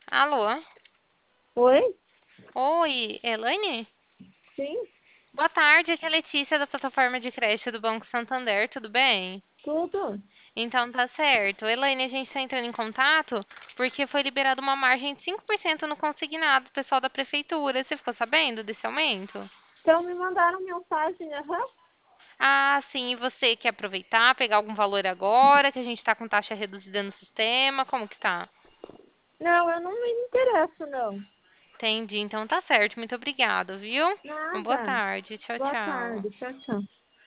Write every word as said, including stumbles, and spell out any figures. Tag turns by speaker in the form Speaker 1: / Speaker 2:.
Speaker 1: Alô?
Speaker 2: Oi?
Speaker 1: Oi, Elaine?
Speaker 2: Sim,
Speaker 1: Boa tarde, aqui é a Letícia da plataforma de crédito do Banco Santander, tudo bem?
Speaker 2: tudo.
Speaker 1: Então tá certo. Elaine, a gente está entrando em contato porque foi liberada uma margem de cinco por cento no consignado do pessoal da prefeitura. Você ficou sabendo desse aumento?
Speaker 2: Então me mandaram mensagem, aham.
Speaker 1: Ah, sim, e você quer aproveitar, pegar algum valor agora, que a gente está com taxa reduzida no sistema? Como que tá?
Speaker 2: Não, eu não me interesso, não.
Speaker 1: Entendi, então tá certo. Muito obrigada, viu? Uma boa
Speaker 2: Nada.
Speaker 1: tarde. Tchau,
Speaker 2: Boa
Speaker 1: tchau.
Speaker 2: tarde. Tchau, tchau.